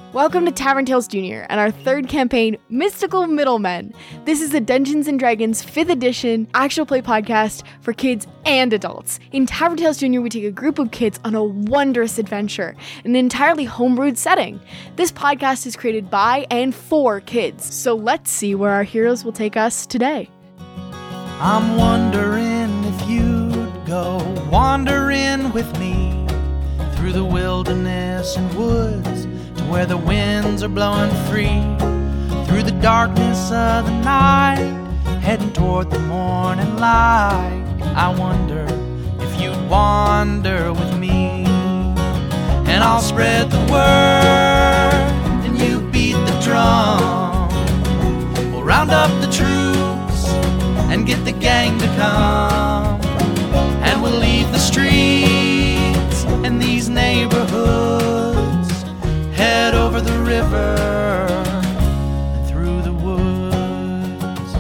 Welcome to Tavern Tales Jr. and our third campaign, Mystical Middlemen. This is the Dungeons & Dragons 5th edition actual play podcast for kids and adults. In Tavern Tales Jr., we take a group of kids on a wondrous adventure in an entirely homebrewed setting. This podcast is created by and for kids, so let's see where our heroes will take us today. I'm wondering if you'd go wandering with me through the wilderness and woods, where the winds are blowing free, through the darkness of the night, heading toward the morning light. I wonder if you'd wander with me, and I'll spread the word, and you beat the drum. We'll round up the troops and get the gang to come, and we'll leave the streets and these neighborhoods, head over the river and through the woods.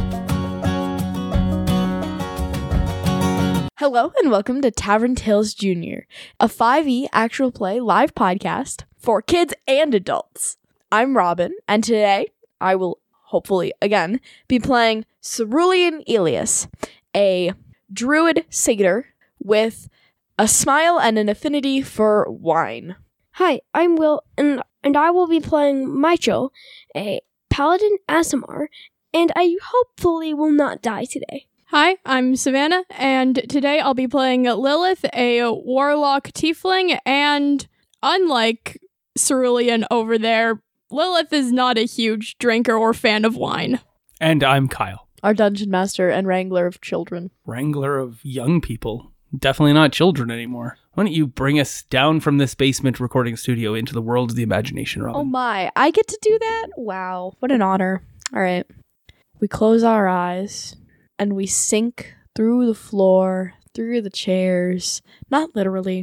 Hello and welcome to Tavern Tales Jr., a 5e actual play live podcast for kids and adults. I'm Robin, and today I will hopefully again be playing Cerulean Elias, a druid satyr with a smile and an affinity for wine. Hi, I'm Will, and I will be playing Maicho, a paladin Aasimar, and I hopefully will not die today. Hi, I'm Savannah, and today I'll be playing Lilith, a warlock tiefling, and unlike Cerulean over there, Lilith is not a huge drinker or fan of wine. And I'm Kyle. Our dungeon master and wrangler of children. Wrangler of young people. Definitely not children anymore. Why don't you bring us down from this basement recording studio into the world of the imagination, Robin? Oh my, I get to do that? Wow, what an honor. All right. We close our eyes and we sink through the floor, through the chairs, not literally,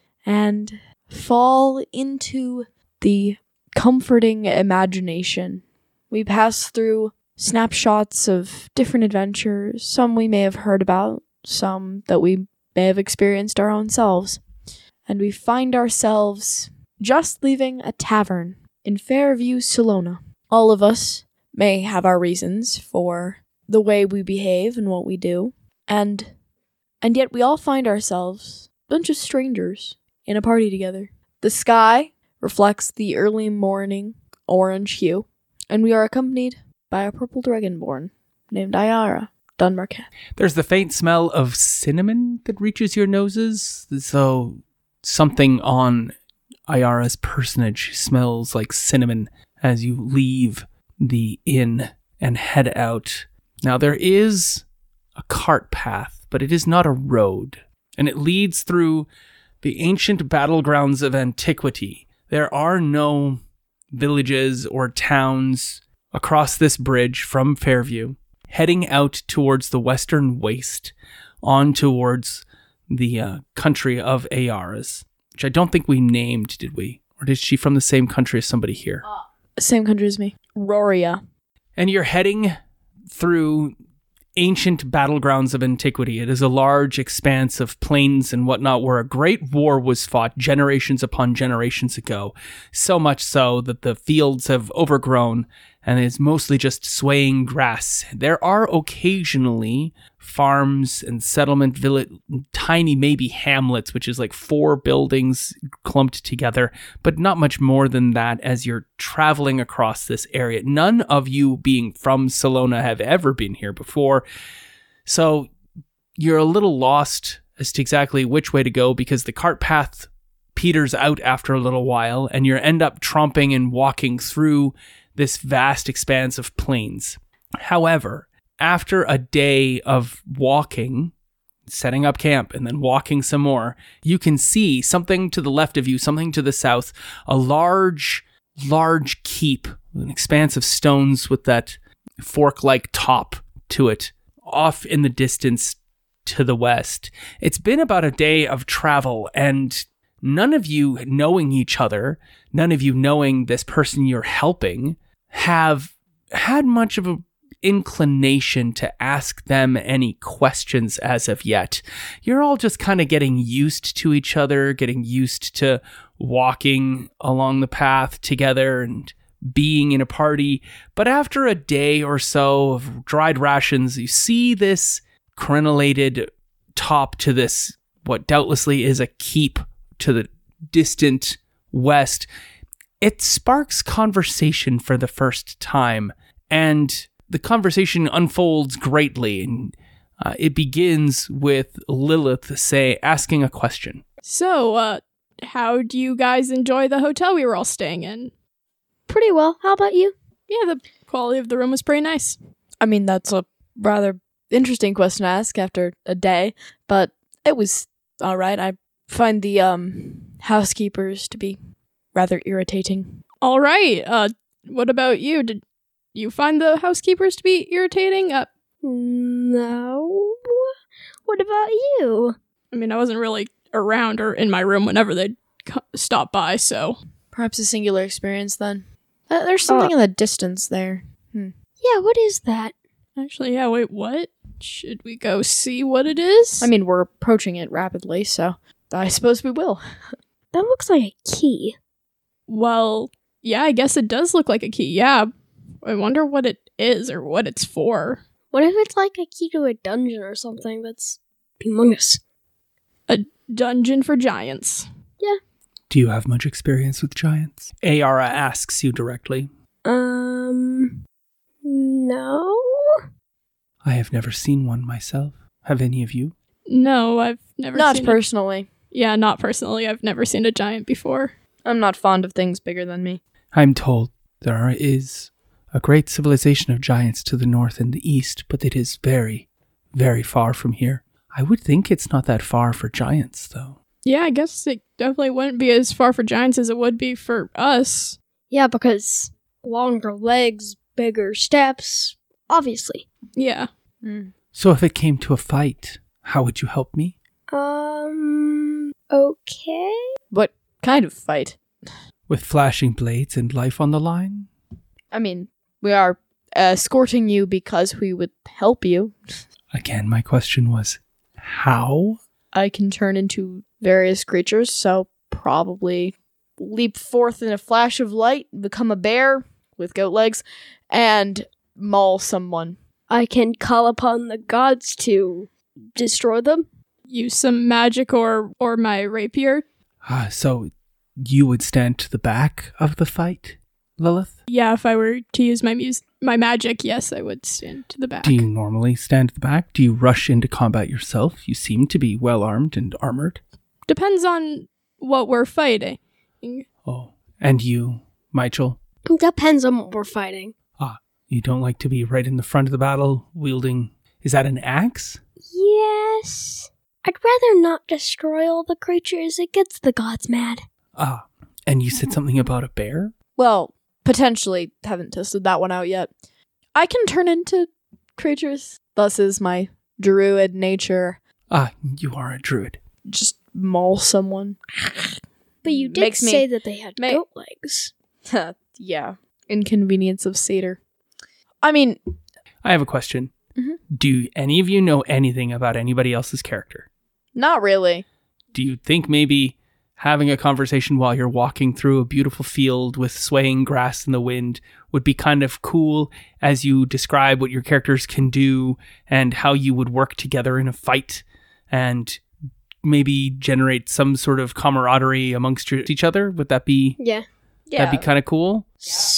and fall into the comforting imagination. We pass through snapshots of different adventures, some we may have heard about, some that we may have experienced our own selves, and we find ourselves just leaving a tavern in Fairview, Salona. All of us may have our reasons for the way we behave and what we do, and yet we all find ourselves a bunch of strangers in a party together. The sky reflects the early morning orange hue, and we are accompanied by a purple dragonborn named Ayara Dunmarket. There's the faint smell of cinnamon that reaches your noses, so something on Ayara's personage smells like cinnamon as you leave the inn and head out. Now there is a cart path, but it is not a road, and it leads through the ancient battlegrounds of antiquity. There are no villages or towns across this bridge from Fairview, heading out towards the western waste, on towards the country of Ayaras, which I don't think we named, did we? Or is she from the same country as somebody here? Same country as me. Roria. And you're heading through ancient battlegrounds of antiquity. It is a large expanse of plains and whatnot where a great war was fought generations upon generations ago. So much so that the fields have overgrown and is mostly just swaying grass. There are occasionally farms and settlement village, tiny maybe hamlets, which is like 4 buildings clumped together, but not much more than that as you're traveling across this area. None of you being from Salona have ever been here before, so you're a little lost as to exactly which way to go because the cart path peters out after a little while, and you end up tromping and walking through this vast expanse of plains. However, after a day of walking, setting up camp, and then walking some more, you can see something to the left of you, something to the south, a large keep, an expanse of stones with that fork-like top to it, off in the distance to the west. It's been about a day of travel, and none of you knowing each other, none of you knowing this person you're helping, have had much of an inclination to ask them any questions as of yet. You're all just kind of getting used to each other, getting used to walking along the path together and being in a party. But after a day or so of dried rations, you see this crenellated top to this, what doubtlessly is a keep to the distant west. It sparks conversation for the first time, and the conversation unfolds greatly, and it begins with Lilith asking a question. So, how do you guys enjoy the hotel we were all staying in? Pretty well. How about you? Yeah, the quality of the room was pretty nice. I mean, that's a rather interesting question to ask after a day, but it was all right. I find the housekeepers to be rather irritating. All right. What about you? Did you find the housekeepers to be irritating? No. What about you? I mean, I wasn't really around or in my room whenever they'd stop by, so... Perhaps a singular experience, then. There's something in the distance there. Yeah, what is that? Actually, yeah, wait, what? Should we go see what it is? I mean, we're approaching it rapidly, so I suppose we will. That looks like a key. Well, yeah, I guess it does look like a key, yeah. I wonder what it is or what it's for. What if it's like a key to a dungeon or something that's humongous? A dungeon for giants. Yeah. Do you have much experience with giants? Ayara asks you directly. No. I have never seen one myself. Have any of you? No, I've never Not seen personally. Yeah, not personally. I've never seen a giant before. I'm not fond of things bigger than me. I'm told there is a great civilization of giants to the north and the east, but it is very, very far from here. I would think it's not that far for giants, though. Yeah, I guess it definitely wouldn't be as far for giants as it would be for us. Yeah, because longer legs, bigger steps, obviously. Yeah. So if it came to a fight, how would you help me? Okay. What kind of fight? With flashing blades and life on the line? I mean, we are escorting you because we would help you. Again, my question was, how? I can turn into various creatures, so probably leap forth in a flash of light, become a bear with goat legs, and maul someone. I can call upon the gods to destroy them. Use some magic or my rapier. So you would stand to the back of the fight, Lilith? Yeah, if I were to use my magic, yes, I would stand to the back. Do you normally stand at the back? Do you rush into combat yourself? You seem to be well armed and armored. Depends on what we're fighting. Oh, and you, Michael? Depends on what we're fighting. You don't like to be right in the front of the battle wielding... Is that an axe? Yes. I'd rather not destroy all the creatures. It gets the gods mad. And you said something about a bear? Well, potentially haven't tested that one out yet. I can turn into creatures. Thus is my druid nature. You are a druid. Just maul someone. But you did Makes me- say that they had goat legs. Yeah. Inconvenience of satyr. I mean... I have a question. Mhm. Do any of you know anything about anybody else's character? Not really. Do you think maybe having a conversation while you're walking through a beautiful field with swaying grass in the wind would be kind of cool as you describe what your characters can do and how you would work together in a fight and maybe generate some sort of camaraderie amongst each other? Would that be... Yeah. That'd be kind of cool?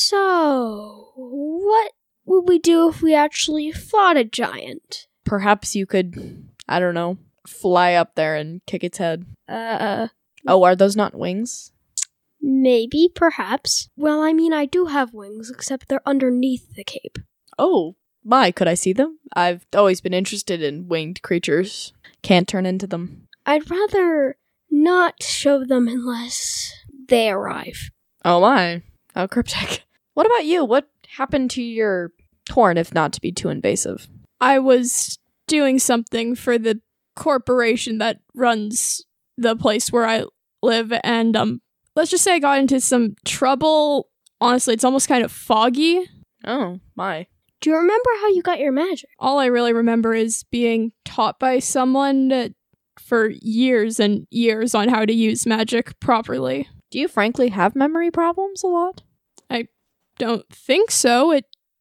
So, what would we do if we actually fought a giant? Perhaps you could, I don't know, fly up there and kick its head. Oh, Are those not wings? maybe, perhaps. Well, I mean, I do have wings, except they're underneath the cape. Oh, my, could I see them? I've always been interested in winged creatures. Can't turn into them. I'd rather not show them unless they arrive. Oh my, how cryptic. What about you? What happened to your horn, if not to be too invasive? I was doing something for the corporation that runs the place where I live, and let's just say I got into some trouble. Honestly, it's almost kind of foggy. Oh my. Do you remember how you got your magic? All I really remember is being taught by someone for years and years on how to use magic properly. Do you frankly have memory problems a lot? I don't think so.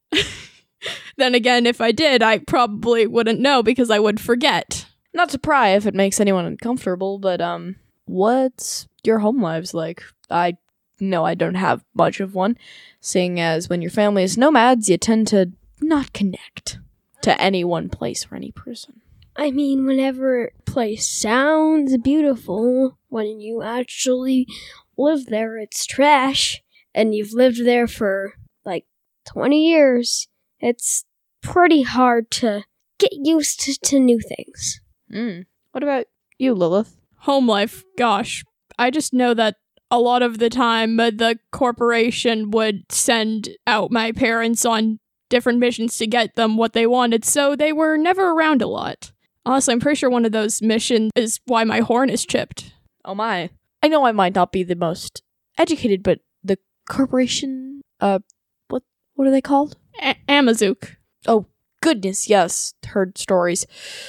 Then again, if I did, I probably wouldn't know because I would forget. Not to pry if it makes anyone uncomfortable, but what's your home lives like? I know I don't have much of one, seeing as when your family is nomads, you tend to not connect to any one place or any person. I mean, whenever a place sounds beautiful, when you actually live there, it's trash. And you've lived there for, 20 years. It's pretty hard to get used to new things. What about you, Lilith? Home life, gosh. I just know that a lot of the time the corporation would send out my parents on different missions to get them what they wanted, so they were never around a lot. Honestly, I'm pretty sure one of those missions is why my horn is chipped. Oh my. I know I might not be the most educated, but the corporation, what are they called? Amazook. Oh, goodness, yes. Heard stories.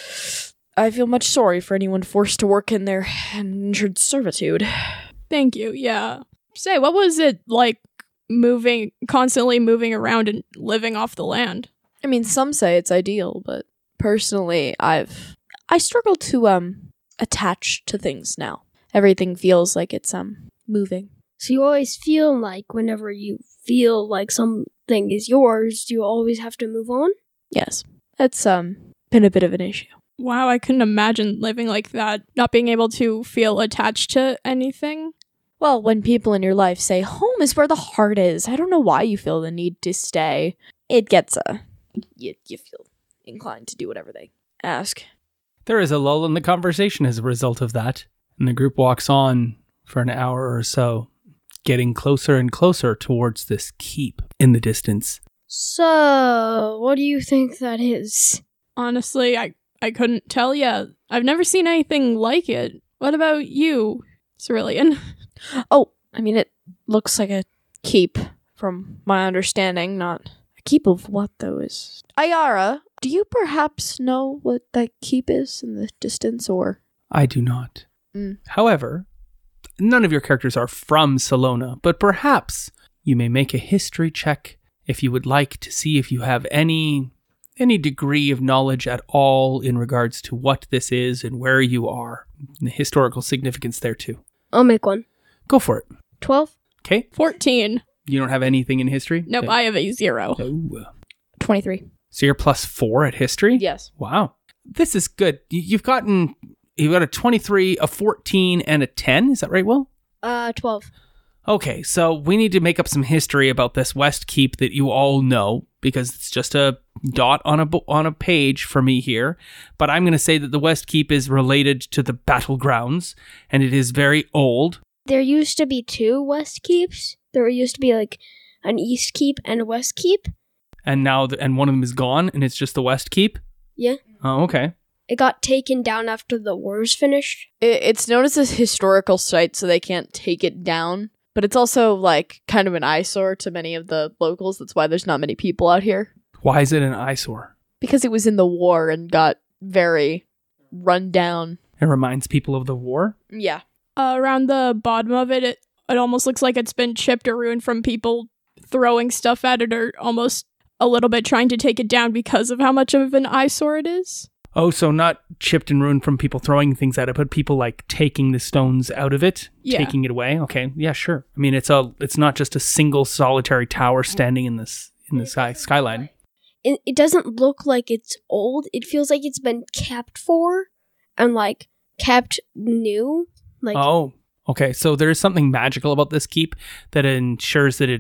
I feel much sorry for anyone forced to work in their indentured servitude. Thank you, yeah. Say, what was it like constantly moving around and living off the land? I mean, some say it's ideal, but personally, I struggle to, attach to things now. Everything feels like it's, moving. So you always feel like whenever you feel like something is yours, you always have to move on? Yes. It's, been a bit of an issue. Wow, I couldn't imagine living like that, not being able to feel attached to anything. Well, when people in your life say, home is where the heart is, I don't know why you feel the need to stay. It gets, you feel inclined to do whatever they ask. There is a lull in the conversation as a result of that, and the group walks on for an hour or so, getting closer and closer towards this keep in the distance. So, what do you think that is? Honestly, I couldn't tell you. I've never seen anything like it. What about you, Cerulean? Oh, I mean, it looks like a keep, from my understanding, not a keep of what, though, is... Ayara, do you perhaps know what that keep is in the distance, or...? I do not. However, none of your characters are from Salona, but perhaps you may make a history check if you would like to see if you have any degree of knowledge at all in regards to what this is and where you are, and the historical significance there too. I'll make one. Go for it. 12? Okay. 14. You don't have anything in history? Nope, Okay. I have a 0. Oh. 23. So you're +4 at history? Yes. Wow. This is good. You've got a 23, a 14, and a 10. Is that right, Will? 12. Okay, so we need to make up some history about this West Keep that you all know, because it's just a dot on a page for me here. But I'm going to say that the West Keep is related to the battlegrounds, and it is very old. There used to be 2 West Keeps. There used to be an East Keep and a West Keep. And now, and one of them is gone, and it's just the West Keep? Yeah. Oh, okay. It got taken down after the wars finished. It's known as a historical site, so they can't take it down. But it's also, kind of an eyesore to many of the locals. That's why there's not many people out here. Why is it an eyesore? Because it was in the war and got very run down. It reminds people of the war? Yeah. Around the bottom of it, it almost looks like it's been chipped or ruined from people throwing stuff at it, or almost a little bit trying to take it down because of how much of an eyesore it is. Oh, so not chipped and ruined from people throwing things at it, but people taking the stones out of it, taking it away. Okay, yeah, sure. I mean, it's not just a single solitary tower standing in the skyline. It doesn't look like it's old. It feels like it's been kept for and kept new. Oh, okay. So there is something magical about this keep that ensures that it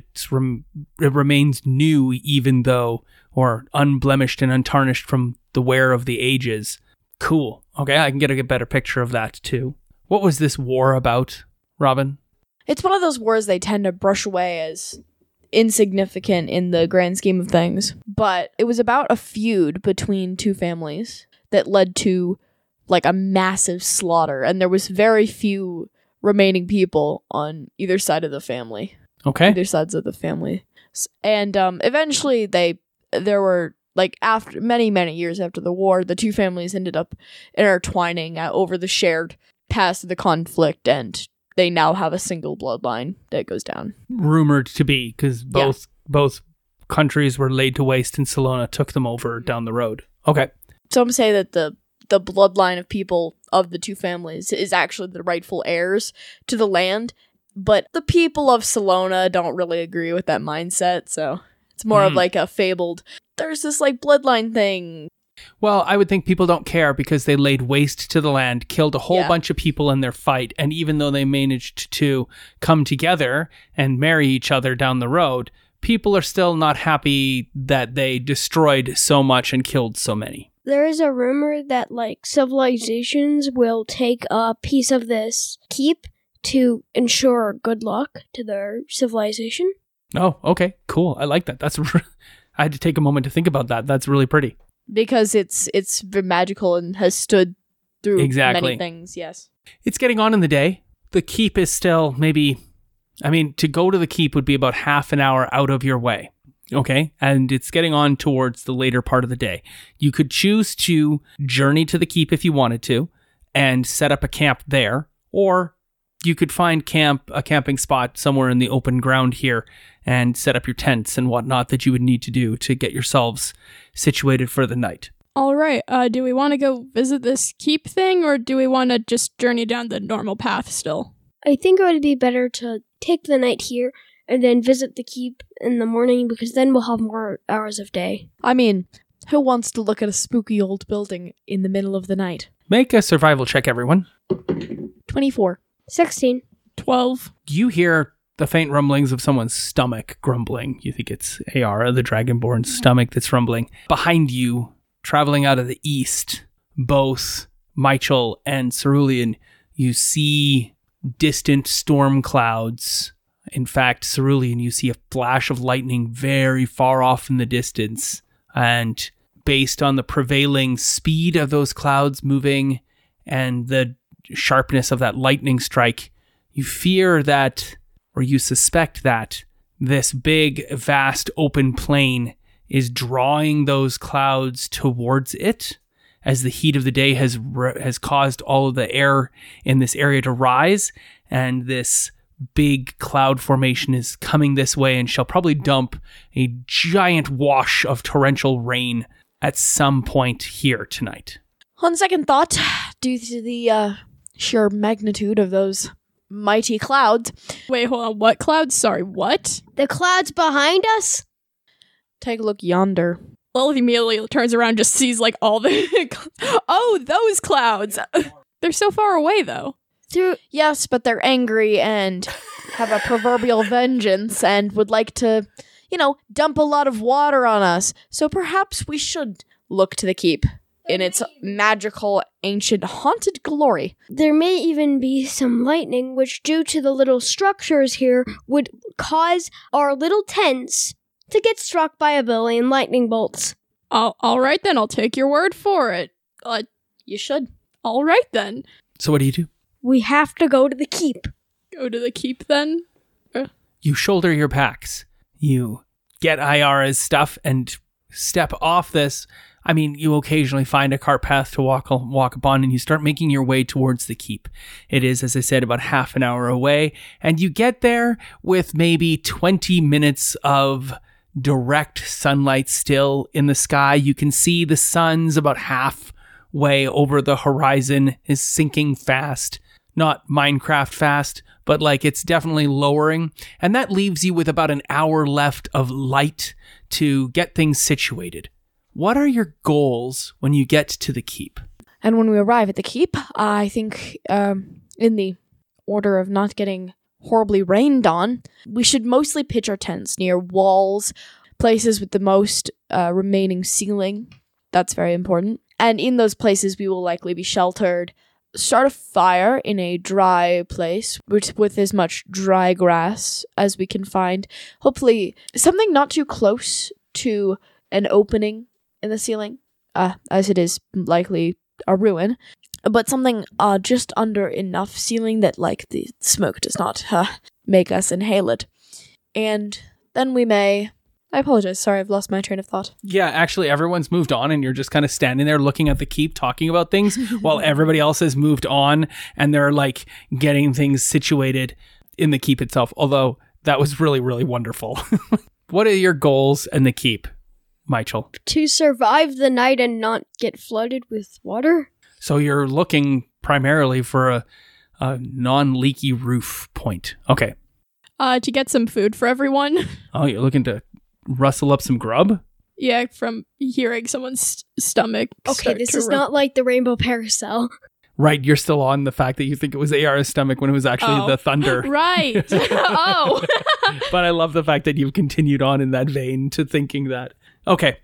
remains new, even though, or unblemished and untarnished from the wear of the ages. Cool. Okay, I can get a better picture of that too. What was this war about, Robin? It's one of those wars they tend to brush away as insignificant in the grand scheme of things. But it was about a feud between 2 families that led to a massive slaughter, and there was very few remaining people on either side of the family. Okay. Either sides of the family. And eventually they there were, like, after many years after the war, the two families ended up intertwining over the shared past of the conflict, and they now have a single bloodline that goes down. Rumored to be, because both countries were laid to waste and Salona took them over down the road. Okay. Some say that the bloodline of people of the two families is actually the rightful heirs to the land, but the people of Salona don't really agree with that mindset, so it's more of like a fabled, there's this like bloodline thing. Well, I would think people don't care because they laid waste to the land, killed a whole bunch of people in their fight, and even though they managed to come together and marry each other down the road, people are still not happy that they destroyed so much and killed so many. There is a rumor that, like, civilizations will take a piece of this keep to ensure good luck to their civilization. Oh, okay, cool. I like that. I had to take a moment to think about that. That's really pretty. Because it's magical and has stood through many things, yes. It's getting on in the day. The keep is still to go to the keep would be about half an hour out of your way. Okay, and it's getting on towards the later part of the day. You could choose to journey to the keep if you wanted to and set up a camp there, or you could find a camping spot somewhere in the open ground here and set up your tents and whatnot that you would need to do to get yourselves situated for the night. All right, do we want to go visit this keep thing, or do we want to just journey down the normal path still? I think it would be better to take the night here and then visit the keep in the morning, because then we'll have more hours of day. I mean, who wants to look at a spooky old building in the middle of the night? Make a survival check, everyone. 24. 16. 12. You hear the faint rumblings of someone's stomach grumbling. You think it's Ayara, the Dragonborn's stomach that's rumbling. Behind you, traveling out of the east, both Michael and Cerulean, you see distant storm clouds. In fact, Cerulean, you see a flash of lightning very far off in the distance. And based on the prevailing speed of those clouds moving and the sharpness of that lightning strike, you fear that, or you suspect that, this big, vast, open plain is drawing those clouds towards it, as the heat of the day has caused all of the air in this area to rise, and this big cloud formation is coming this way and shall probably dump a giant wash of torrential rain at some point here tonight. On second thought, due to the sheer magnitude of those mighty clouds... Wait, hold on, what clouds? Sorry, what? The clouds behind us? Take a look yonder. Lilith immediately turns around and just sees, like, all the... Oh, those clouds! They're so far away, though. Yes, but they're angry and have a proverbial vengeance and would like to, dump a lot of water on us. So perhaps we should look to the keep in its magical, ancient, haunted glory. There may even be some lightning, which, due to the little structures here, would cause our little tents to get struck by a billion lightning bolts. All right, then. I'll take your word for it. You should. All right, then. So what do you do? We have to go to the keep. Go to the keep, then? You shoulder your packs. You get Ayara's stuff and step off this. I mean, you occasionally find a cart path to walk upon, and you start making your way towards the keep. It is, as I said, about half an hour away, and you get there with maybe 20 minutes of direct sunlight still in the sky. You can see the sun's about halfway over the horizon, is sinking fast. Not Minecraft fast, but like it's definitely lowering. And that leaves you with about an hour left of light to get things situated. What are your goals when you get to the keep? And when we arrive at the keep, I think in the order of not getting horribly rained on, we should mostly pitch our tents near walls, places with the most remaining ceiling. That's very important. And in those places, we will likely be sheltered. Start a fire in a dry place with as much dry grass as we can find. Hopefully, something not too close to an opening in the ceiling, as it is likely a ruin, but something just under enough ceiling that, like, the smoke does not make us inhale it. And then we may I apologize. Sorry, I've lost my train of thought. Yeah, actually, everyone's moved on, and you're just kind of standing there looking at the keep, talking about things, while everybody else has moved on, and they're like getting things situated in the keep itself. Although that was really, really wonderful. What are your goals in the keep, Michael? To survive the night and not get flooded with water? So you're looking primarily for a non-leaky roof point. Okay. To get some food for everyone. Oh, you're looking to rustle up some grub? Yeah, from hearing someone's stomach. Okay, start this to is not like the Rainbow Paracel. Right, you're still on the fact that you think it was AR's stomach when it was actually the thunder. Right. Oh. But I love the fact that you've continued on in that vein to thinking that. Okay.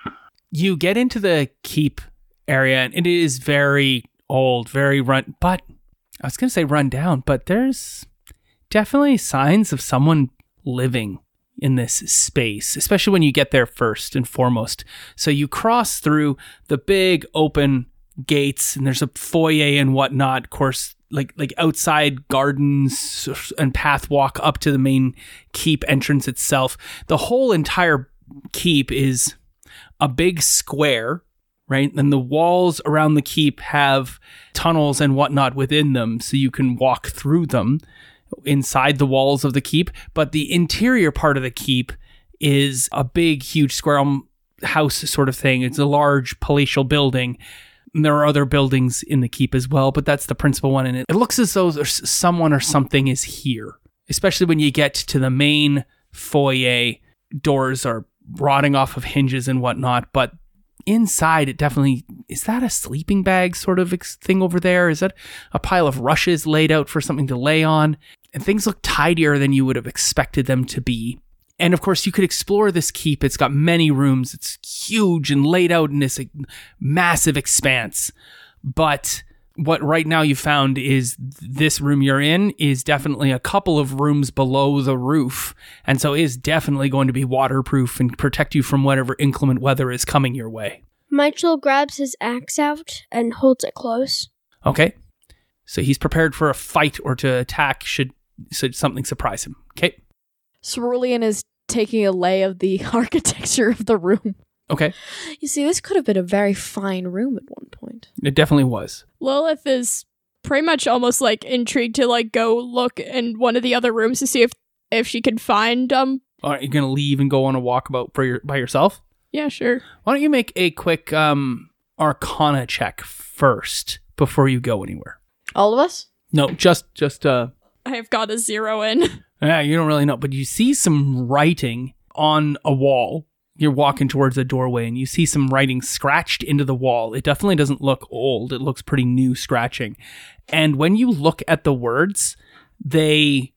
You get into the keep area, and it is very old, very run, but I was going to say run down, but there's definitely signs of someone living in this space, especially when you get there first and foremost. So you cross through the big open gates, and there's a foyer and whatnot, of course, like outside gardens and path walk up to the main keep entrance itself. The whole entire keep is a big square, right? And the walls around the keep have tunnels and whatnot within them, so you can walk through them inside the walls of the keep. But the interior part of the keep is a big, huge square house sort of thing. It's a large palatial building. And there are other buildings in the keep as well, but that's the principal one. And it looks as though there's someone or something is here, especially when you get to the main foyer. Doors are rotting off of hinges and whatnot, but inside it definitely, is that a sleeping bag sort of thing over there? Is that a pile of rushes laid out for something to lay on? And things look tidier than you would have expected them to be. And of course, you could explore this keep. It's got many rooms. It's huge and laid out in this massive expanse. But what right now you found is this room you're in is definitely a couple of rooms below the roof. And so is definitely going to be waterproof and protect you from whatever inclement weather is coming your way. Michael grabs his axe out and holds it close. Okay. So he's prepared for a fight or to attack should something surprise him. Okay. Cerulean is taking a lay of the architecture of the room. Okay. You see, this could have been a very fine room at one point. It definitely was. Lilith is pretty much almost like intrigued to like go look in one of the other rooms to see if she can find Are you going to leave and go on a walkabout by yourself? Yeah, sure. Why don't you make a quick Arcana check first before you go anywhere? All of us? No, just I have got a 0 in. Yeah, you don't really know, but you see some writing on a wall. You're walking towards a doorway and you see some writing scratched into the wall. It definitely doesn't look old. It looks pretty new scratching. And when you look at the words, they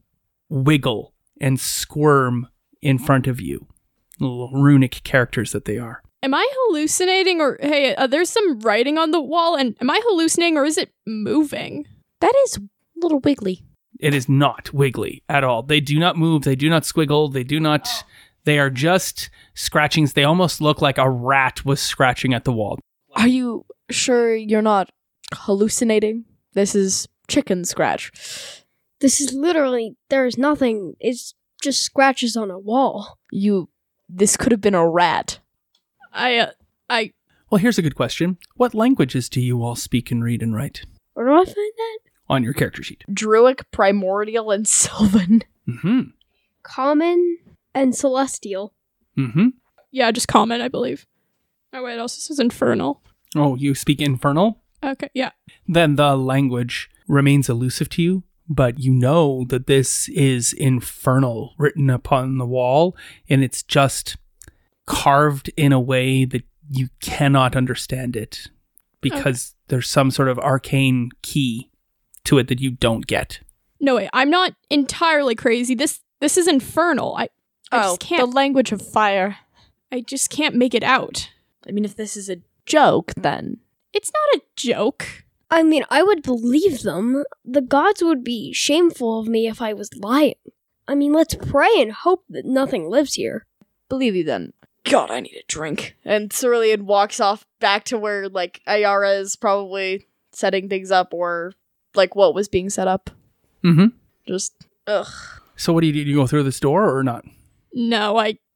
wiggle and squirm in front of you. Little runic characters that they are. Am I hallucinating, or hey, there's some writing on the wall, and am I hallucinating, or is it moving? That is a little wiggly. It is not wiggly at all. They do not move. They do not squiggle. They do not... They are just scratchings. They almost look like a rat was scratching at the wall. Are you sure you're not hallucinating? This is chicken scratch. This is literally, there's nothing. It's just scratches on a wall. This could have been a rat. Well, here's a good question. What languages do you all speak and read and write? Where do I find that? On your character sheet. Druic, Primordial, and Sylvan. Mm-hmm. Common and Celestial. Mm-hmm. Yeah, just common, I believe. Oh, wait, also this is Infernal. Oh, you speak Infernal? Okay, yeah. Then the language remains elusive to you, but you know that this is Infernal written upon the wall, and it's just carved in a way that you cannot understand it because there's some sort of arcane key to it that you don't get. No, wait, I'm not entirely crazy. This is Infernal. I just can't. The language of fire. I just can't make it out. I mean, if this is a joke, then... It's not a joke. I mean, I would believe them. The gods would be shameful of me if I was lying. I mean, let's pray and hope that nothing lives here. Believe you then. God, I need a drink. And Cerulean walks off back to where, like, Ayara is probably setting things up, or, like, what was being set up. Mm-hmm. Just, ugh. So what do? You go through this door or not? No, I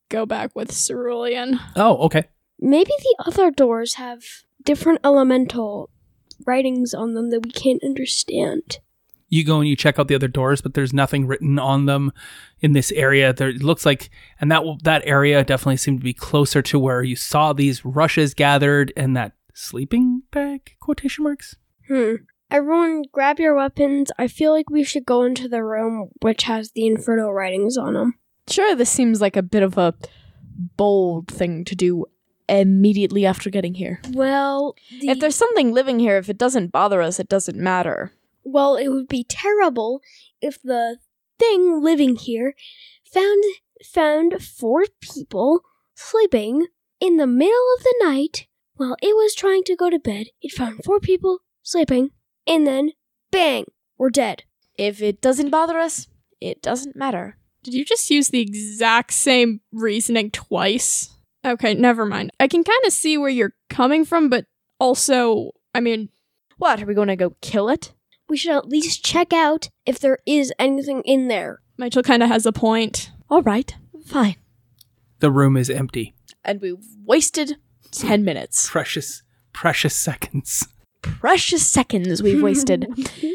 go back with Cerulean. Oh, okay. Maybe the other doors have different elemental writings on them that we can't understand. You go and you check out the other doors, but there's nothing written on them in this area. There it looks like, and that area definitely seemed to be closer to where you saw these rushes gathered and that sleeping bag, quotation marks. Everyone, grab your weapons. I feel like we should go into the room which has the Inferno writings on them. Sure, this seems like a bit of a bold thing to do immediately after getting here. Well, If there's something living here, if it doesn't bother us, it doesn't matter. well, it would be terrible if the thing living here found 4 people sleeping in the middle of the night while it was trying to go to bed. It found 4 people sleeping, and then bang, we're dead. If it doesn't bother us, it doesn't matter. Did you just use the exact same reasoning twice? Okay, never mind. I can kind of see where you're coming from, but also, I mean, What, are we going to go kill it? We should at least check out if there is anything in there. Mitchell kind of has a point. All right, fine. The room is empty. And we've wasted 10 minutes. Precious seconds. Precious seconds we've wasted.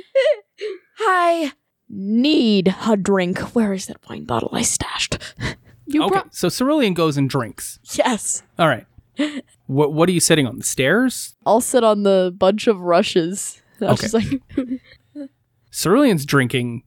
I need a drink. Where is that wine bottle I stashed? You Okay, so Cerulean goes and drinks. Yes. All right. What are you sitting on? The stairs? I'll sit on the bunch of rushes. I was Okay. just like, Cerulean's drinking.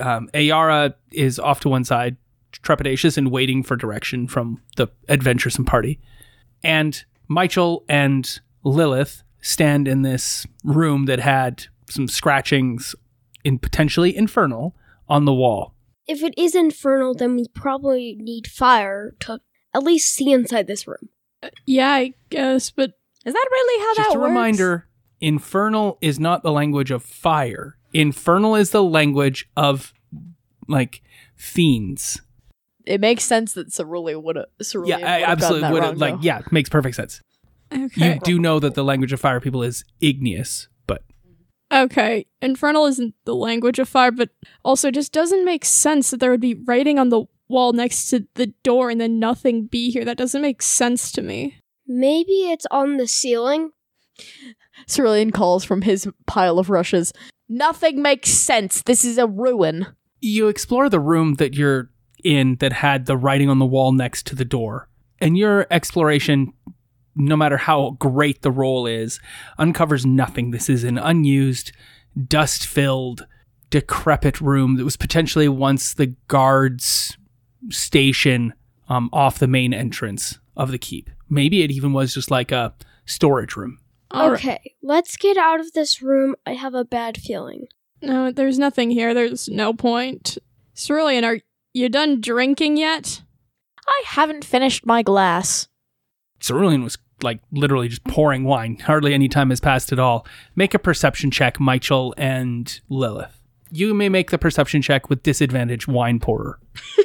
Ayara is off to one side, trepidatious and waiting for direction from the adventuresome party. And Michael and Lilith stand in this room that had some scratchings in potentially infernal on the wall. If it is infernal, then we probably need fire to at least see inside this room. Yeah, I guess, but is that really how Just that a works? reminder, infernal is not the language of fire. Infernal is the language of, like, fiends. It makes sense that Cerulean would have. Yeah, I absolutely would. Like, yeah, it makes perfect sense. okay. You do know that the language of fire people is igneous, but Okay, infernal isn't the language of fire, but also just doesn't make sense that there would be writing on the wall next to the door and then nothing be here. That doesn't make sense to me. Maybe it's on the ceiling. Cerulean calls from his pile of rushes. Nothing makes sense. This is a ruin. you explore the room that you're in that had the writing on the wall next to the door. And your exploration, no matter how great the roll is, uncovers nothing. This is an unused, dust-filled, decrepit room that was potentially once the guards' station off the main entrance of the keep. Maybe it even was just like a storage room. All right. Okay, let's get out of this room. I have a bad feeling. No, there's nothing here. There's no point. Cerulean, are you done drinking yet? I haven't finished my glass. Cerulean was like literally just pouring wine. Hardly any time has passed at all. Make a perception check, Michael and Lilith. You may make the perception check with disadvantage, wine pourer.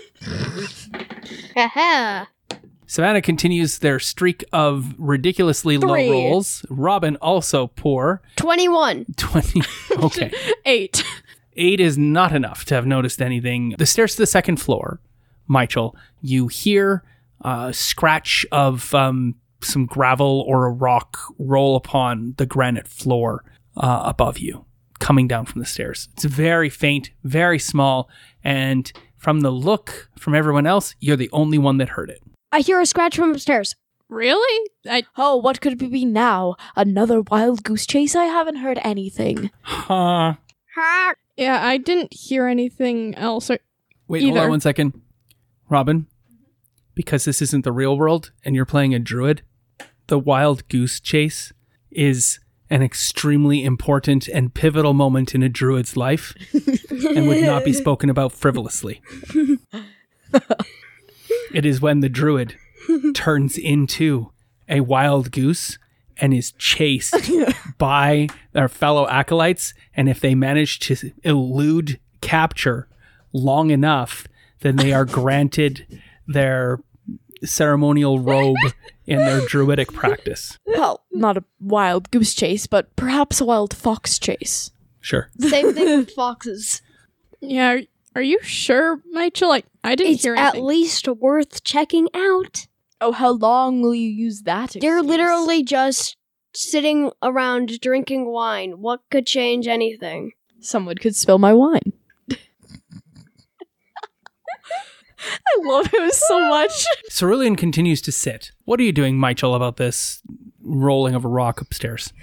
Haha. Savannah continues their streak of ridiculously low 3. rolls. Robin also poor. 21. 20. Okay. 8. 8 is not enough to have noticed anything. The stairs to the second floor, Michael, you hear a scratch of some gravel or a rock roll upon the granite floor above you, coming down from the stairs. It's very faint, very small, and from the look from everyone else, you're the only one that heard it. I hear a scratch from upstairs. Really? Oh, what could it be now? Another wild goose chase? I haven't heard anything. Huh. Yeah, I didn't hear anything else. Wait, hold Either. on one second. Robin, because this isn't the real world and you're playing a druid, the wild goose chase is an extremely important and pivotal moment in a druid's life and would not be spoken about frivolously. It is when the druid turns into a wild goose and is chased by their fellow acolytes, and if they manage to elude capture long enough, then they are granted their ceremonial robe in their druidic practice. Well, not a wild goose chase, but perhaps a wild fox chase. Sure. Same thing with foxes. Yeah, Are you sure, Michael? I didn't It's hear at anything. least worth checking out. Oh, how long will you use that? They're excuse? literally just sitting around drinking wine. What could change anything? Someone could spill my wine. I love him so much. Cerulean continues to sit. What are you doing, Michael, about this rolling of a rock upstairs?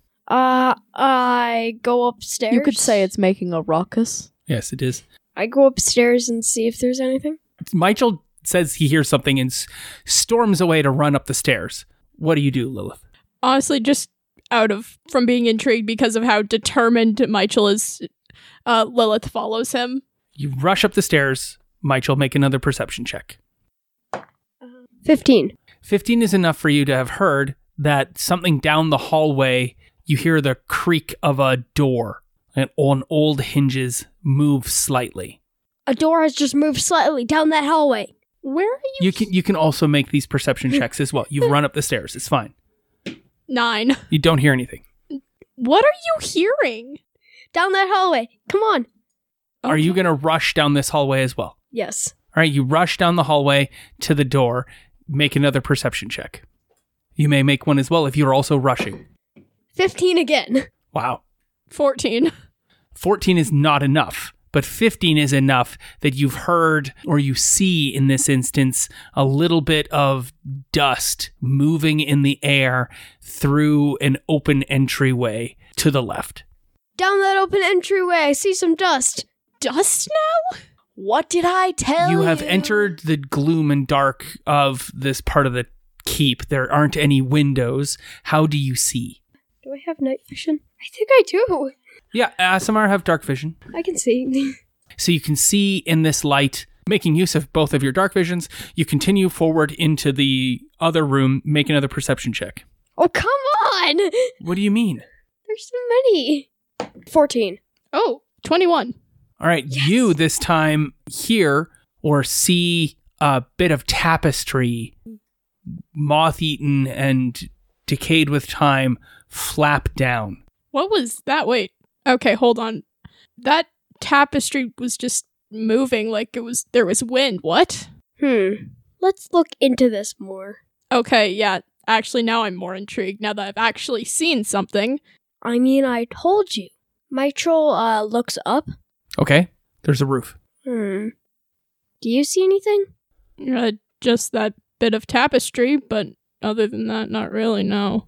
I go upstairs. You could say it's making a ruckus. Yes, it is. I go upstairs and see if there's anything. Michael says he hears something and storms away to run up the stairs. What do you do, Lilith? Honestly, just from being intrigued because of how determined Michael is, Lilith follows him. You rush up the stairs. Michael, make another perception check. 15. 15 is enough for you to have heard that something down the hallway, you hear the creak of a door and on old hinges move slightly. A door has just moved slightly down that hallway. Where are you? You can also make these perception checks as well. You've run up the stairs. It's fine. 9. You don't hear anything. What are you hearing? Down that hallway. Come on. Are you going to rush down this hallway as well? Yes. All right, you rush down the hallway to the door. Make another perception check. You may make one as well if you're also rushing. 15 again. Wow. 14. 14 is not enough, but 15 is enough that you've heard, or you see in this instance, a little bit of dust moving in the air through an open entryway to the left. Down that open entryway, I see some dust. Dust now? What did I tell you? You have entered the gloom and dark of this part of the keep. There aren't any windows. How do you see? Do I have night vision? I think I do. Yeah, Aasimar have dark vision. I can see. So you can see in this light, making use of both of your dark visions, you continue forward into the other room, make another perception check. Oh, come on! What do you mean? There's so many. 14. Oh, 21. All right, you this time hear or see a bit of tapestry, moth-eaten and decayed with time, flap down. What was that? Wait. Okay, hold on. That tapestry was just moving like there was wind. What? Let's look into this more. Okay, yeah. Actually, now I'm more intrigued now that I've actually seen something. I mean, I told you. Mitral looks up. Okay, there's a roof. Do you see anything? Just that bit of tapestry, but other than that, not really, no.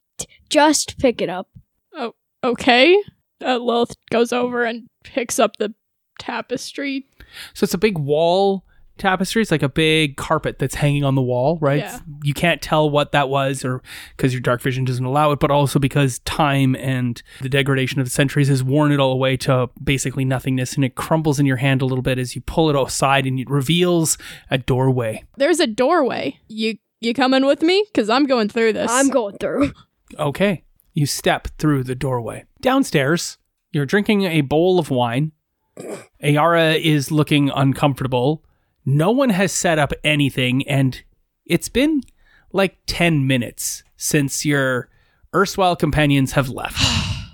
Just pick it up. Oh, okay. Lilith goes over and picks up the tapestry. So it's a big wall tapestry. It's like a big carpet that's hanging on the wall, right? Yeah. You can't tell what that was, or because your dark vision doesn't allow it, but also because time and the degradation of the centuries has worn it all away to basically nothingness, and it crumbles in your hand a little bit as you pull it aside, and it reveals a doorway. There's a doorway. You coming with me? Because I'm going through this. I'm going through. Okay. You step through the doorway. Downstairs, you're drinking a bowl of wine. Ayara is looking uncomfortable. No one has set up anything, and it's been like 10 minutes since your erstwhile companions have left.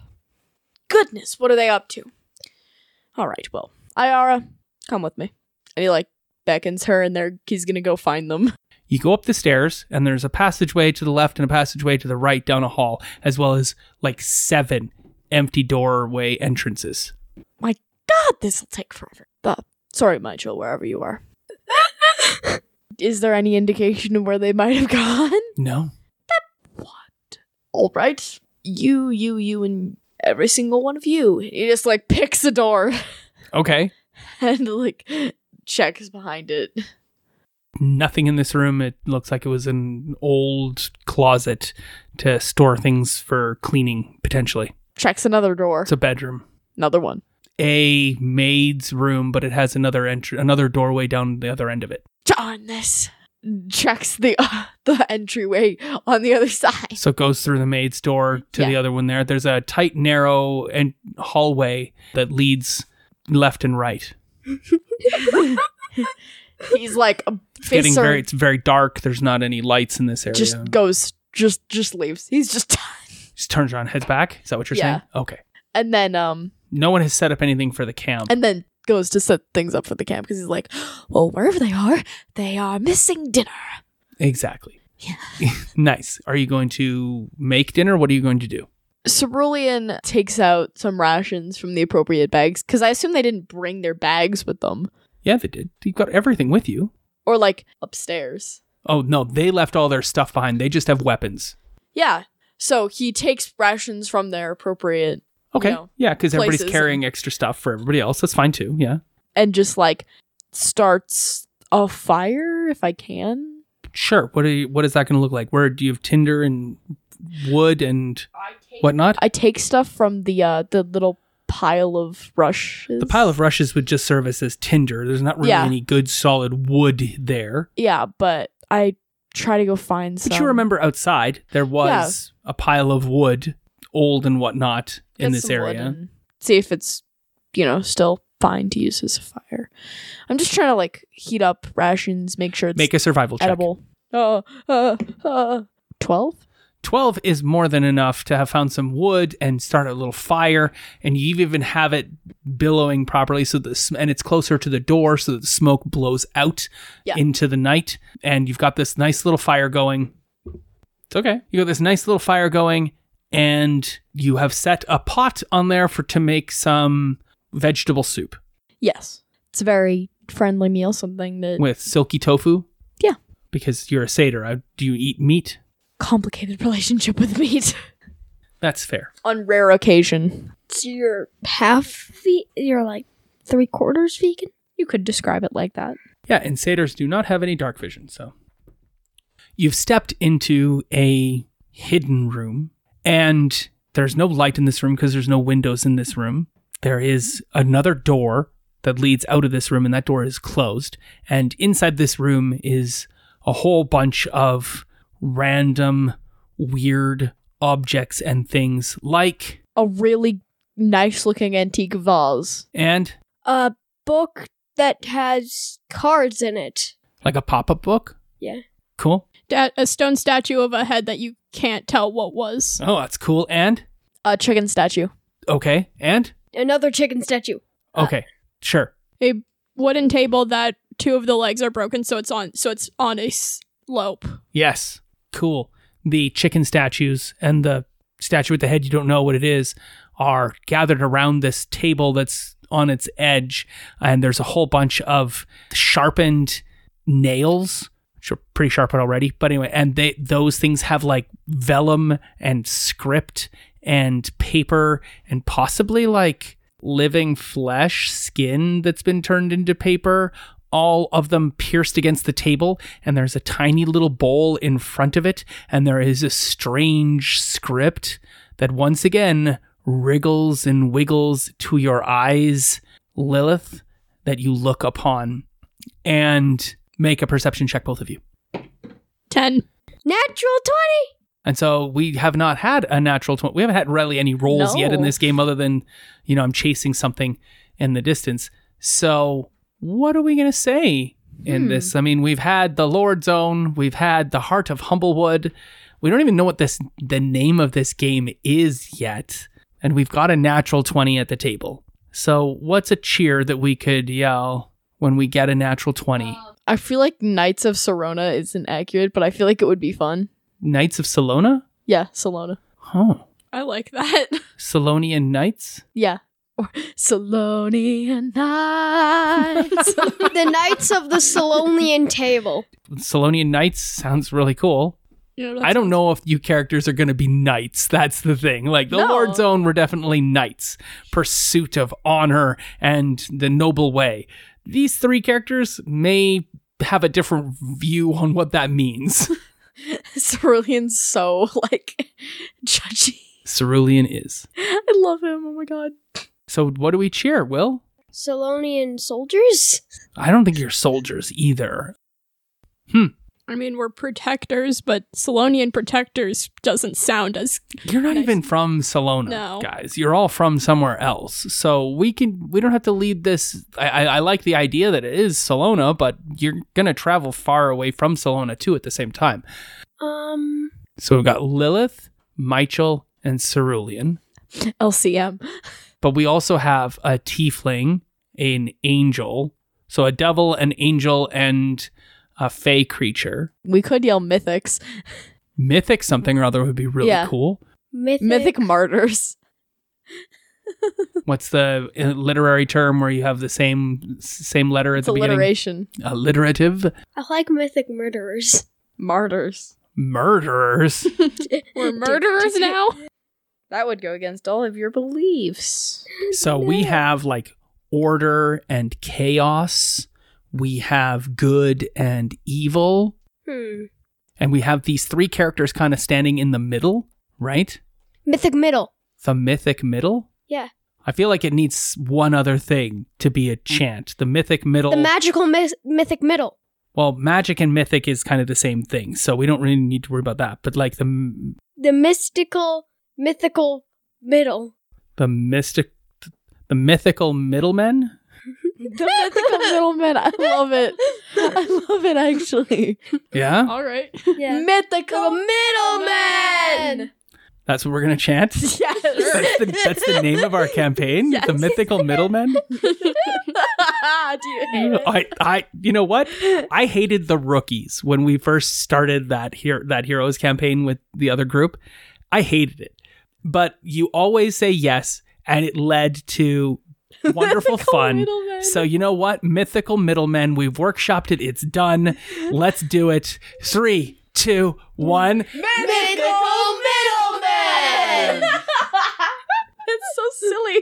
Goodness, what are they up to? All right, well, Ayara, come with me. And he beckons her, and he's gonna go find them. You go up the stairs, and there's a passageway to the left and a passageway to the right down a hall, as well as 7 empty doorway entrances. My God, this will take forever. Sorry, Michael, wherever you are. Is there any indication of where they might have gone? No. What? All right. You, and every single one of you. He just, picks a door Okay. and, checks behind it. Nothing in this room. It looks like it was an old closet to store things for cleaning, potentially. Checks another door. It's a bedroom. Another one. A maid's room, but it has another doorway down the other end of it. Darn this. Checks the entryway on the other side. So it goes through the maid's door to the other one there. There's a tight, narrow hallway that leads left and right. He's like a It's very dark. There's not any lights in this area. Just leaves. He's just turns around, heads back. Is that what you're saying? Okay. And then No one has set up anything for the camp. and then goes to set things up for the camp because he's like, well, wherever they are missing dinner. Exactly. Yeah. Nice. Are you going to make dinner? What are you going to do? Cerulean takes out some rations from the appropriate bags because I assume they didn't bring their bags with them. Yeah, they did. You've got everything with you. Or like upstairs. Oh, no, they left all their stuff behind. They just have weapons. Yeah. So he takes rations from their appropriate. Okay. Yeah, because everybody's places carrying extra stuff for everybody else. That's fine too. Yeah. And just like starts a fire if I can. Sure. What is that going to look like? Where do you have tinder and wood and whatnot? I take stuff from the little pile of rushes. The pile of rushes would just serve as tinder. There's not really any good solid wood there. Yeah, but I try to go find some. But you remember outside there was a pile of wood, old and whatnot, in this area. See if it's, still fine to use as a fire. I'm just trying to like heat up rations, make sure it's make a survival edible. Check. 12? 12 is more than enough to have found some wood and start a little fire, and you even have it billowing properly and it's closer to the door so that the smoke blows out into the night, and you've got this nice little fire going. It's okay. You got this nice little fire going, and you have set a pot on there to make some vegetable soup. Yes. It's a very friendly meal, something that... With silky tofu? Yeah. Because you're a satyr. Do you eat meat? Complicated relationship with meat. That's fair. On rare occasion. So you're you're like 3/4 vegan? You could describe it like that. Yeah, and satyrs do not have any dark vision, so. You've stepped into a hidden room, and there's no light in this room because there's no windows in this room. There is another door that leads out of this room, and that door is closed. And inside this room is a whole bunch of random, weird objects and things, like a really nice-looking antique vase. And? A book that has cards in it. Like a pop-up book? Yeah. Cool. A stone statue of a head that you can't tell what was. Oh, that's cool. And? A chicken statue. Okay. And? Another chicken statue. Okay. Sure. A wooden table that 2 of the legs are broken, so it's on a slope. Yes. Cool. The chicken statues and the statue with the head you don't know what it is are gathered around this table that's on its edge, and there's a whole bunch of sharpened nails, which are pretty sharp already, but anyway, and those things have like vellum and script and paper and possibly like living flesh, skin that's been turned into paper, all of them pierced against the table, and there's a tiny little bowl in front of it, and there is a strange script that once again wriggles and wiggles to your eyes, Lilith, that you look upon. And make a perception check, both of you. 10. Natural 20! And so we have not had a natural 20. We haven't had really any rolls yet in this game other than, I'm chasing something in the distance. So what are we going to say in this? I mean, we've had the Lord Zone. We've had the Heart of Humblewood. We don't even know what the name of this game is yet. And we've got a natural 20 at the table. So what's a cheer that we could yell when we get a natural 20? I feel like Knights of Serona isn't accurate, but I feel like it would be fun. Knights of Salona? Yeah, Salona. Huh. I like that. Salonian Knights? Yeah. Or Salonian Knights. The Knights of the Salonian Table. Salonian Knights sounds really cool. I don't know if you characters are going to be knights. That's the thing. Like, the Lord Zone were definitely knights. Pursuit of honor and the noble way. These 3 characters may have a different view on what that means. Cerulean's so, judgy. Cerulean is. I love him. Oh my god. So what do we cheer, Will? Salonian soldiers? I don't think you're soldiers either. I mean, we're protectors, but Salonian protectors doesn't sound as... You're not nice. Even from Salona, guys. You're all from somewhere else. So we don't have to lead this. I like the idea that it is Salona, but you're going to travel far away from Salona too at the same time. So we've got Lilith, Michael, and Cerulean. LCM. But we also have a tiefling an angel. So a devil, an angel, and a fae creature. We could yell mythics. Mythic something or other would be really cool. Mythic martyrs. What's the literary term where you have the same letter at It's the beginning? alliteration. Alliterative. I like mythic murderers. Martyrs. Murderers. We're murderers now? That would go against all of your beliefs. So we have like order and chaos. We have good and evil. And we have these three characters kind of standing in the middle, right? Mythic middle. The mythic middle? Yeah. I feel like it needs one other thing to be a chant. The mythic middle. The magical mythic middle. Well, magic and mythic is kind of the same thing, so we don't really need to worry about that. But like The mythical middle. the mythical middlemen. The mythical middleman. I love it. I love it, actually. Yeah, All right. Yeah. Mythical middleman! that's what we're gonna chant. Yes. That's the name of our campaign. The mythical middlemen. Do you hate it? I you know what? I hated the rookies when we first started that heroes campaign with the other group. I hated it. But you always say yes, and it led to wonderful fun. middlemen. So you know what? Mythical middlemen, we've workshopped it. It's done. Let's do it. 3, 2, 1. Mythical middleman! It's so silly.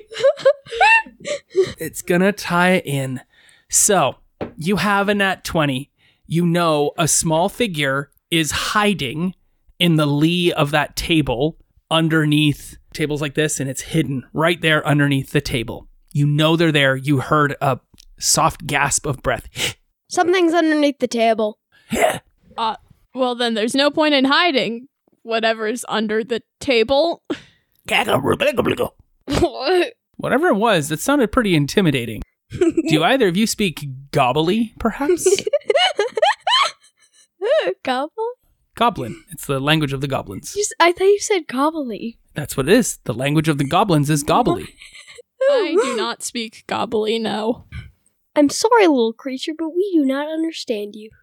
It's gonna tie in. So you have a nat 20. You know a small figure is hiding in the lee of that table underneath tables like this, and it's hidden right there underneath the table. You know they're there. You heard a soft gasp of breath. Something's underneath the table. Well, then there's no point in hiding whatever's under the table. Whatever it was, that sounded pretty intimidating. Do either of you speak gobbly, perhaps? Gobble? Goblin. It's the language of the goblins. I thought you said gobbly. That's what it is. The language of the goblins is gobbly. I do not speak gobbly, no. I'm sorry, little creature, but we do not understand you.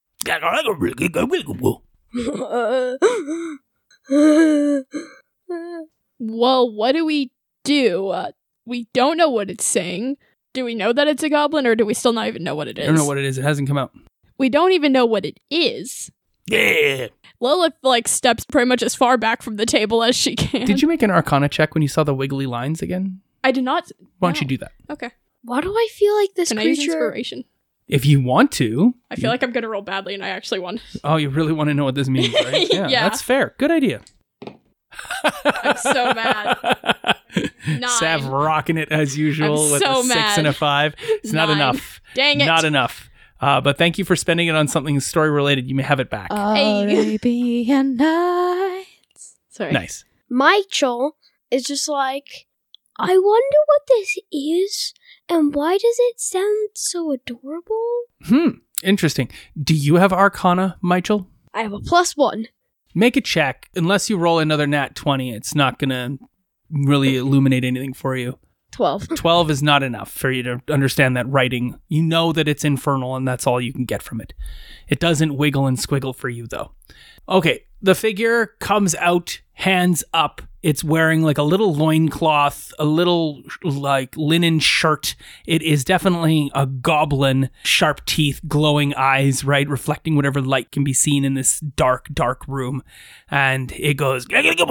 Well, what do we do? We don't know what it's saying. Do we know that it's a goblin, or do we still not even know what it is? I don't know what it is. It hasn't come out. We don't even know what it is. Yeah. Lilith, steps pretty much as far back from the table as she can. Did you make an Arcana check when you saw the wiggly lines again? I did not. Why don't you do that? Okay. Why do I feel like this Can I use creature... inspiration? If you want to. I feel like I'm going to roll badly, and I actually won. Oh, you really want to know what this means, right? Yeah. That's fair. Good idea. I'm so mad. 9. Sav rocking it as usual I'm with so a 6 mad. and a 5. It's not 9. enough. Dang it. Not enough. But thank you for spending it on something story related. You may have it back. Arabian Nights. Sorry. Nice. Michael is just like, I wonder what this is, and why does it sound so adorable? Interesting. Do you have Arcana, Michael? I have a +1. Make a check. Unless you roll another nat 20, it's not going to really illuminate anything for you. 12. 12 is not enough for you to understand that writing. You know that it's infernal, and that's all you can get from it. It doesn't wiggle and squiggle for you, though. Okay, the figure comes out, hands up. It's wearing like a little loincloth, a little like linen shirt. It is definitely a goblin, sharp teeth, glowing eyes, right? Reflecting whatever light can be seen in this dark, dark room. And it goes...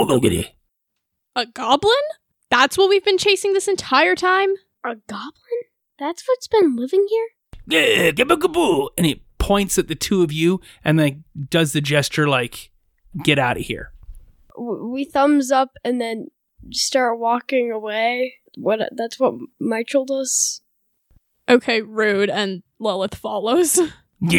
A goblin? That's what we've been chasing this entire time? A goblin? That's what's been living here? And he points at the two of you and then does the gesture like, get out of here. We thumbs up and then start walking away. That's what Michael does. Okay, rude, and Lilith follows. And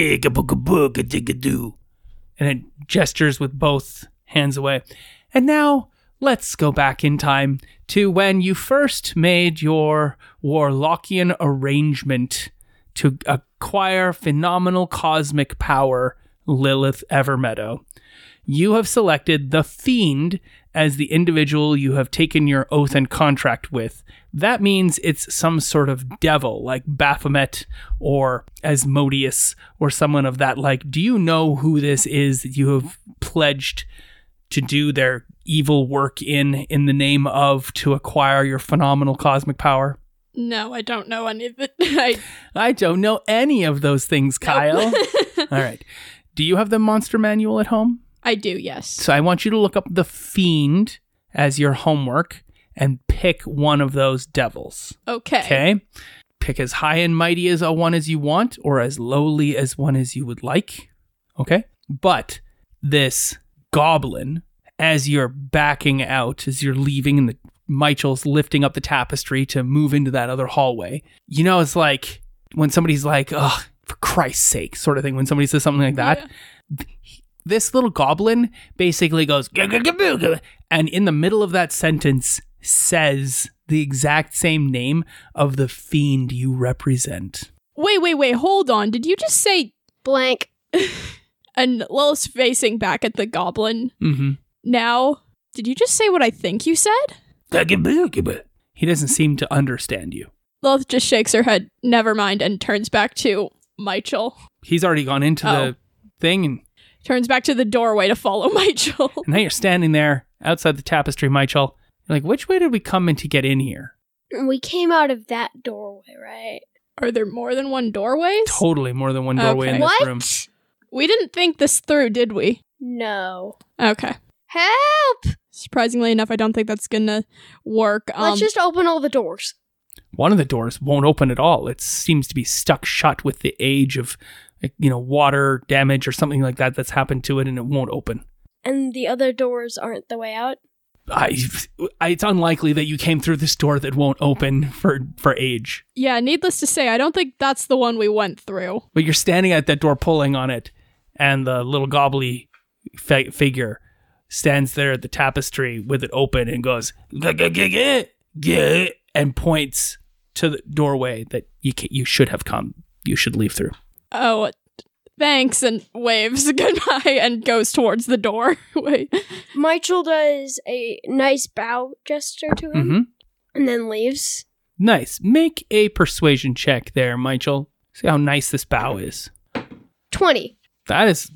it gestures with both hands away. And now, let's go back in time to when you first made your Warlockian arrangement to acquire phenomenal cosmic power Lilith Evermeadow. You have selected the Fiend as the individual you have taken your oath and contract with. That means it's some sort of devil, like Baphomet or Asmodeus or someone of that like. Do you know who this is that you have pledged to do their evil work in the name of, to acquire your phenomenal cosmic power? No, I don't know any of it. I don't know any of those things, Kyle. All right. Do you have the monster manual at home? I do, yes. So I want you to look up the Fiend as your homework and pick one of those devils. Okay. Okay? Pick as high and mighty as a one as you want, or as lowly as one as you would like. Okay? But this goblin, as you're backing out, as you're leaving and the Michel's lifting up the tapestry to move into that other hallway, you know, it's like when somebody's like, oh, for Christ's sake, sort of thing, when somebody says something like that. Yeah. This little goblin basically goes, and in the middle of that sentence says the exact same name of the Fiend you represent. Wait, hold on. Did you just say blank? And Lilith's facing back at the goblin. Mm-hmm. Now, did you just say what I think you said? He doesn't seem to understand you. Lilith just shakes her head, never mind, and turns back to Michel. He's already gone into the thing and turns back to the doorway to follow Michel. And now you're standing there outside the tapestry, Michel. You're like, which way did we come in to get in here? We came out of that doorway, right? Are there more than one doorways? Totally more than one doorway in this room. We didn't think this through, did we? No. Okay. Help! Surprisingly enough, I don't think that's gonna work. Let's just open all the doors. One of the doors won't open at all. It seems to be stuck shut with the age of, water damage or something like that that's happened to it, and it won't open. And the other doors aren't the way out? It's unlikely that you came through this door that won't open for age. Yeah, needless to say, I don't think that's the one we went through. But you're standing at that door pulling on it, and the little gobbly figure stands there at the tapestry with it open and goes, and points to the doorway that you should have come. You should leave through. Oh, thanks, and waves goodbye and goes towards the door. Wait. Michel does a nice bow gesture to him and then leaves. Nice. Make a persuasion check there, Michel. See how nice this bow is. 20. That is...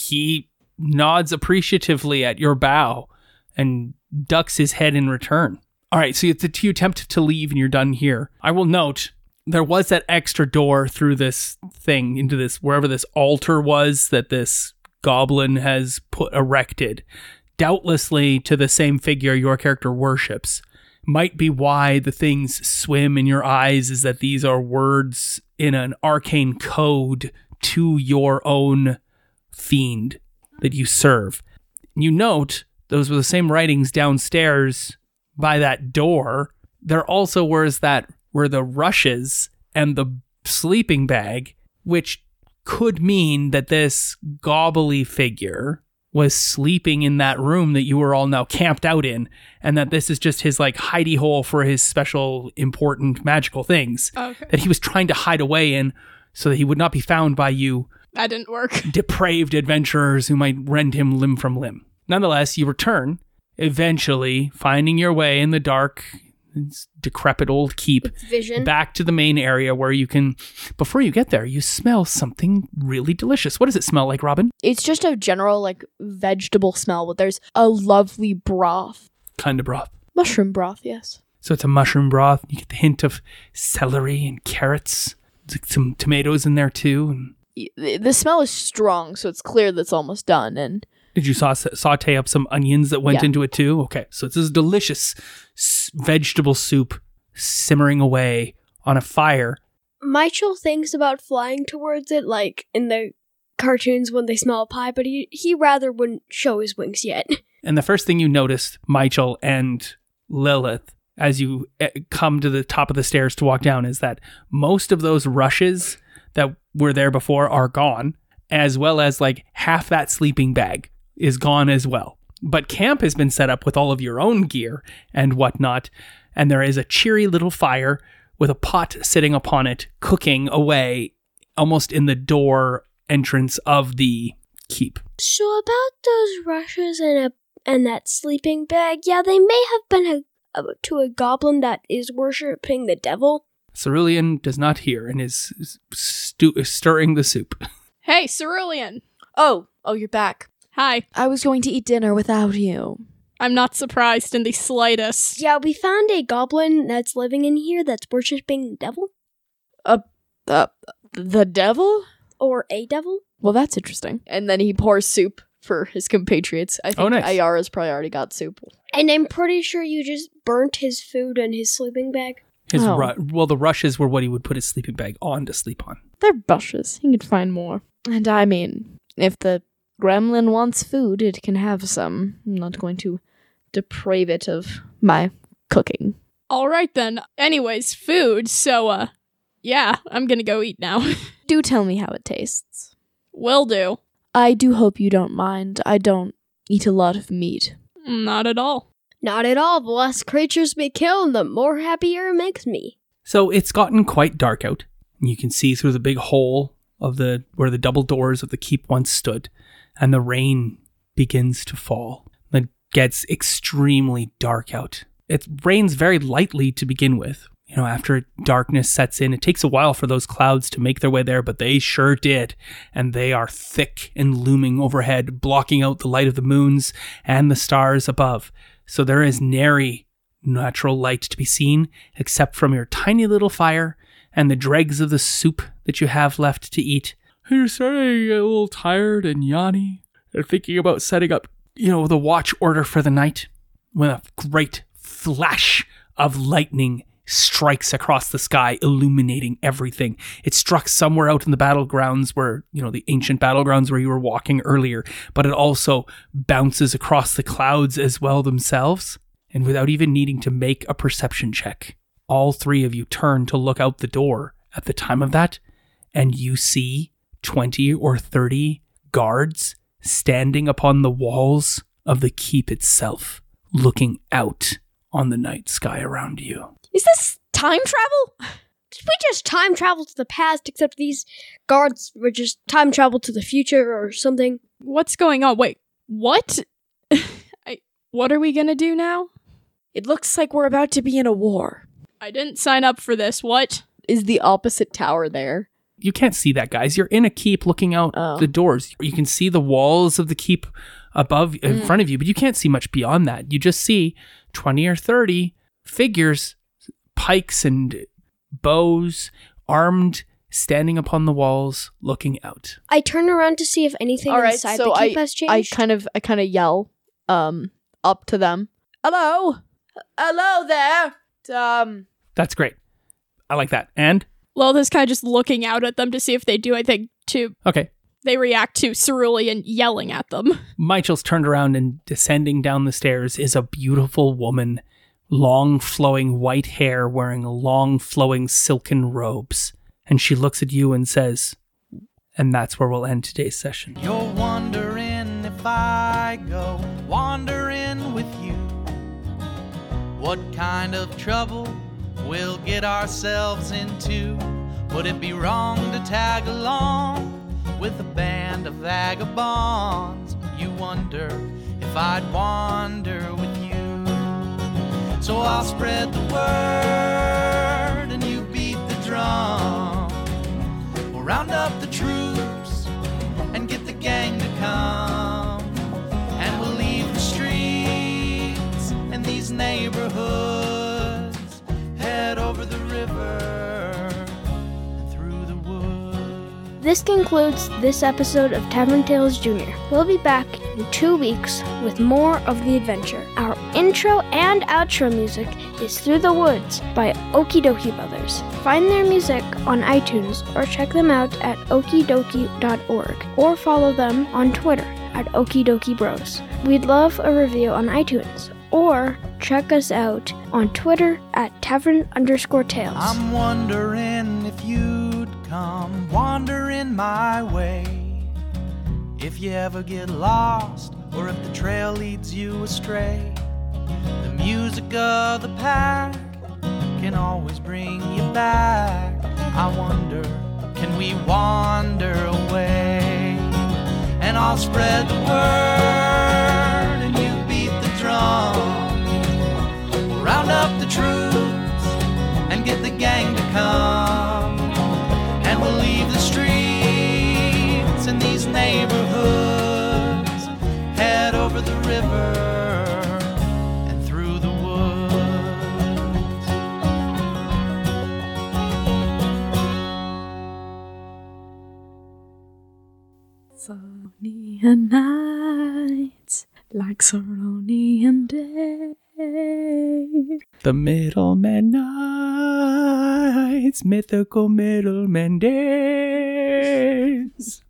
He nods appreciatively at your bow and ducks his head in return. All right, so you attempt to leave and you're done here. I will note, there was that extra door through this thing into this, wherever this altar was that this goblin has erected, doubtlessly to the same figure your character worships. Might be why the things swim in your eyes, is that these are words in an arcane code to your own fiend that you serve. You note those were the same writings downstairs by that door. There also were the rushes and the sleeping bag, which could mean that this gobbly figure was sleeping in that room that you were all now camped out in, and that this is just his hidey hole for his special important magical things that he was trying to hide away in so that he would not be found by you. That didn't work. Depraved adventurers who might rend him limb from limb. Nonetheless, you return, eventually finding your way in the dark, decrepit old keep back to the main area where you can, before you get there, you smell something really delicious. What does it smell like, Robin? It's just a general vegetable smell, but there's a lovely broth. Kind of broth? Mushroom broth, yes. So it's a mushroom broth. You get the hint of celery and carrots. There's some tomatoes in there too. And the smell is strong, so it's clear that it's almost done. And did you saute up some onions that went into it too? Okay, so it's this delicious vegetable soup simmering away on a fire. Michel thinks about flying towards it, like in the cartoons when they smell a pie, but he rather wouldn't show his wings yet. And the first thing you noticed, Michel and Lilith, as you come to the top of the stairs to walk down, is that most of those rushes that were there before are gone, as well as half that sleeping bag is gone as well. But camp has been set up with all of your own gear and whatnot, and there is a cheery little fire with a pot sitting upon it, cooking away almost in the door entrance of the keep. So about those rushes and that sleeping bag, yeah, they may have been to a goblin that is worshipping the devil. Cerulean does not hear and is stirring the soup. Hey, Cerulean. Oh, you're back. Hi. I was going to eat dinner without you. I'm not surprised in the slightest. Yeah, we found a goblin that's living in here that's worshipping the devil. The devil? Or a devil. Well, that's interesting. And then he pours soup for his compatriots. I think nice. Ayara's probably already got soup. And I'm pretty sure you just burnt his food in his sleeping bag. The rushes were what he would put his sleeping bag on to sleep on. They're bushes. He could find more. And I mean, if the gremlin wants food, it can have some. I'm not going to deprave it of my cooking. All right then. Anyways, food. So, yeah, I'm gonna go eat now. Do tell me how it tastes. Will do. I do hope you don't mind. I don't eat a lot of meat. Not at all. Not at all. The less creatures we kill, the more happier it makes me. So it's gotten quite dark out. You can see through the big hole of where the double doors of the keep once stood, and the rain begins to fall. It gets extremely dark out. It rains very lightly to begin with. You know, after darkness sets in, it takes a while for those clouds to make their way there, but they sure did. And they are thick and looming overhead, blocking out the light of the moons and the stars above. So there is nary natural light to be seen, except from your tiny little fire and the dregs of the soup that you have left to eat. You're starting to get a little tired and yawny and thinking about setting up, the watch order for the night, when a great flash of lightning strikes across the sky, illuminating everything. It struck somewhere out in the battlegrounds where, the ancient battlegrounds where you were walking earlier, but it also bounces across the clouds as well themselves. And without even needing to make a perception check, all three of you turn to look out the door at the time of that, and you see 20 or 30 guards standing upon the walls of the keep itself, looking out on the night sky around you. Is this time travel? Did we just time travel to the past, except these guards were just time travel to the future or something? What's going on? Wait, what? What are we gonna do now? It looks like we're about to be in a war. I didn't sign up for this. What? Is the opposite tower there? You can't see that, guys. You're in a keep looking out the doors. You can see the walls of the keep above, in front of you, but you can't see much beyond that. You just see 20 or 30 figures, pikes and bows, armed, standing upon the walls, looking out. I turn around to see if anything inside the keep has changed. I kind of yell up to them. Hello there. That's great. I like that. And Lilith's kind of just looking out at them to see if they do anything to... Okay. They react to Cerulean yelling at them. Michel's turned around, and descending down the stairs is a beautiful woman, long flowing white hair, wearing long flowing silken robes. And she looks at you and says, and that's where we'll end today's session. You're wondering if I go wandering with you, what kind of trouble we'll get ourselves into. Would it be wrong to tag along with a band of vagabonds? You wonder if I'd wander with you. So I'll spread the word and you beat the drum. We'll round up the troops and get the gang to come, and we'll leave the streets and these neighborhoods, head over the river and through the woods. This concludes this episode of Tavern Tales Jr. We'll be back in 2 weeks with more of the adventure. Our intro and outro music is Through the Woods by Okie Dokie Brothers. Find their music on iTunes or check them out at okidoki.org or follow them on Twitter at okidokibros. We'd love a review on iTunes, or check us out on Twitter at tavern_tales. I'm wondering if you'd come wandering my way, if you ever get lost or if the trail leads you astray. The music of the pack can always bring you back. I wonder, can we wander away? And I'll spread the word and you beat the drum. Round up the troops and get the gang to come, and we'll leave the streets in these neighborhoods, head over the river and through the woods. Saronian nights, like Saronian days. The middleman nights, mythical middleman days.